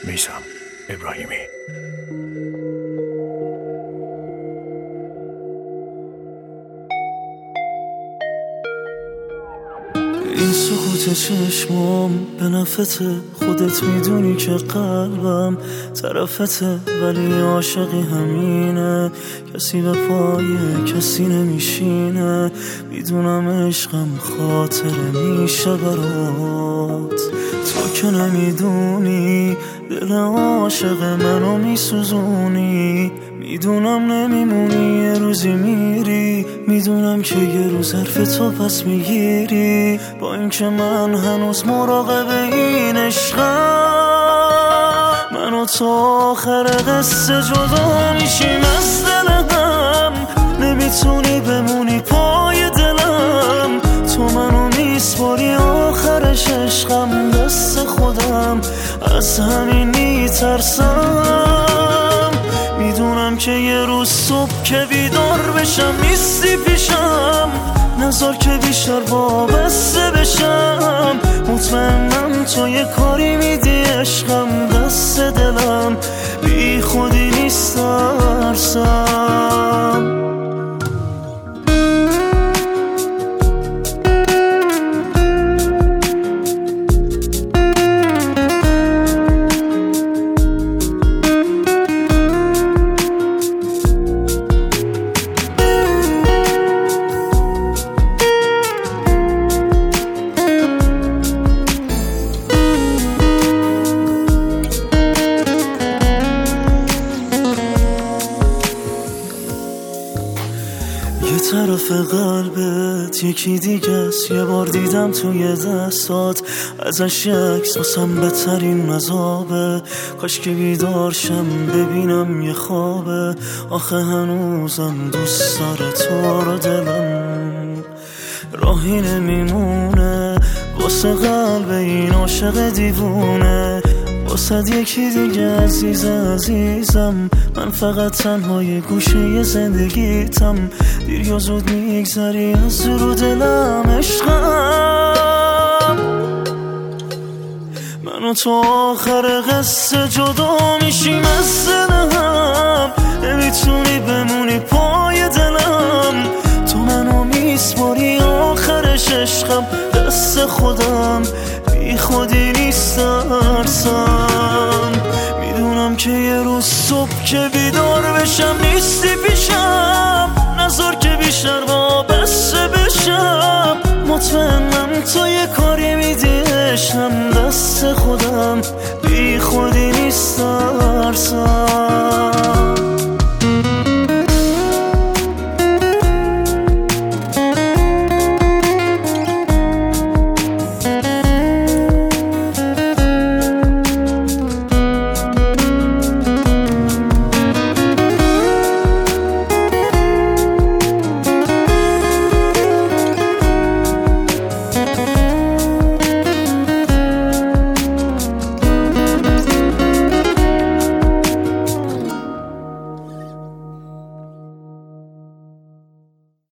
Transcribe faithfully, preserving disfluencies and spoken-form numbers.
میثم ابراهیمی. این سکوت چشمام به نفته، خودت میدونی که قلبم طرفته، ولی عاشقی همینه، کسی به پای کسی نمیشینه. میدونم عشقم خاطره میشه برات، تو که نمیدونی دل عاشق منو میسوزونی. میدونم نمیمونی یه روزی میری، میدونم که یه روز حرف تو پس میگیری. با اینکه من هنوز مراقب این عشقم، من و تو آخر قصه جدا میشیم از دلم. نمیتونی بمونی پای دلم، تو منو میسپاری آخرش عشقم دست خودم. از همین میترسم، میدونم که یه روز صبح که بیدار بشم نیستی پیشم. نذار که بیشتر وابسته بشم، مطمئنم تو یه کاری میدی عشقم دست دلم. بی خودی نیست ترسم. یه طرف قلبت یکی دیگه است، یه بار دیدم توی دستات ازش عکس، واسم بدترین عذابه. کاش که بیدار شم ببینم یه خوابه، آخه هنوزم دوست داره تو رو دلم. راهی نمیمونه واسه قلب این عاشق دیوونه، واسه یکی دیگه عزیز عزیزم. من فقط تنهای گوشه زندگیتم، دیر یا زود میگذری از رو دلم عشقم. من و تو آخر قصه جدا میشیم از دلم. نمیتونی بمونی پای دلم، تو منو میسپاری آخرش عشقم دست خودم. بی خودی نیست ترسم، میدونم که یه روز صبح که بیدار بشم نیستی پیشم. نذار که بیشتر وابسته بشم، مطمئنم تو یه کاری میدی عشقم دست خودم. بی خودی نیست ترسم.